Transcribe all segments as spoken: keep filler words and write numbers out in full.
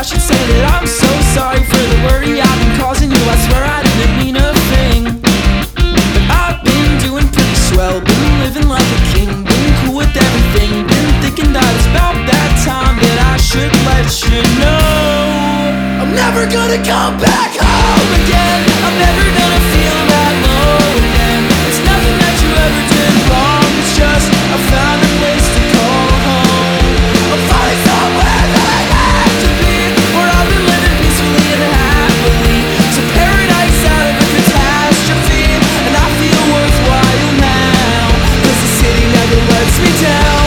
should say that I'm so sorry for the worry I've been causing you. I swear I didn't mean a thing, but I've been doing pretty swell, been living like a king, been cool with everything, been thinking that it's about that time that I should let you know I'm never gonna come back home again. I'm never gonna feel that low again. It's nothing that you ever did wrong, it's just I found a place to call home. I'm finally somewhere that I have to be, where I've been living peacefully and happily. It's a paradise out of a catastrophe, and I feel worthwhile now, 'cause the city never lets me down.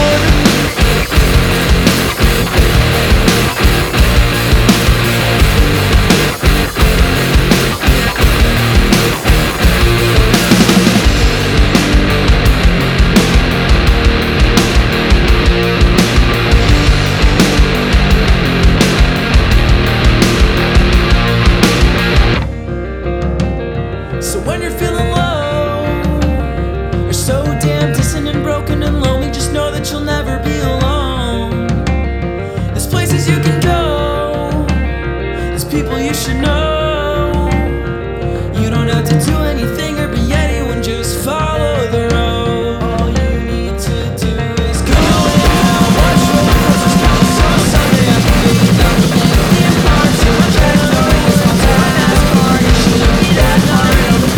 So when you're feeling low, or so damn distant and broken and lonely, just know that you'll never be alone. There's places you can go, there's people you should know. You don't have to do anything or be anyone, just follow the road. All you need to do is go. Watch roller coasters come, so someday I can be without the theme park. So much better than this one time NASCAR. You shouldn't be that hard.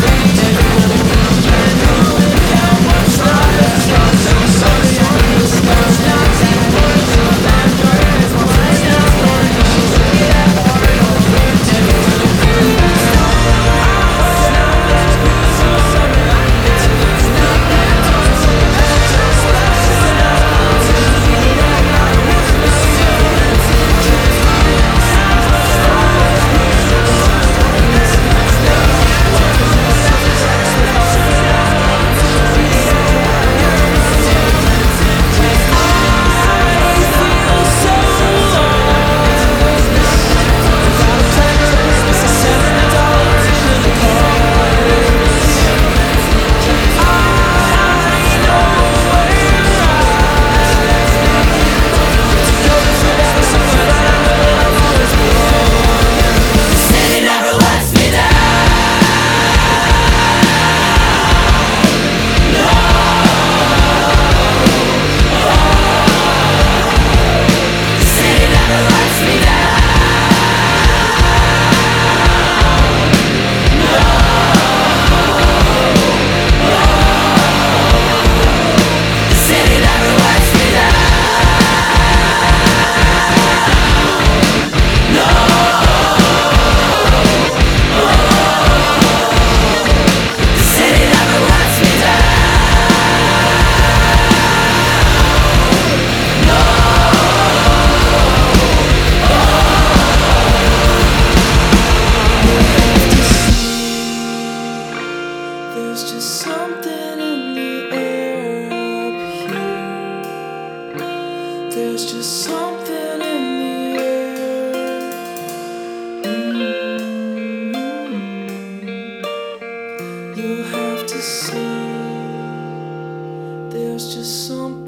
There's just something in the air up here. There's just something in the air. Mm-hmm. You'll have to see. There's just something.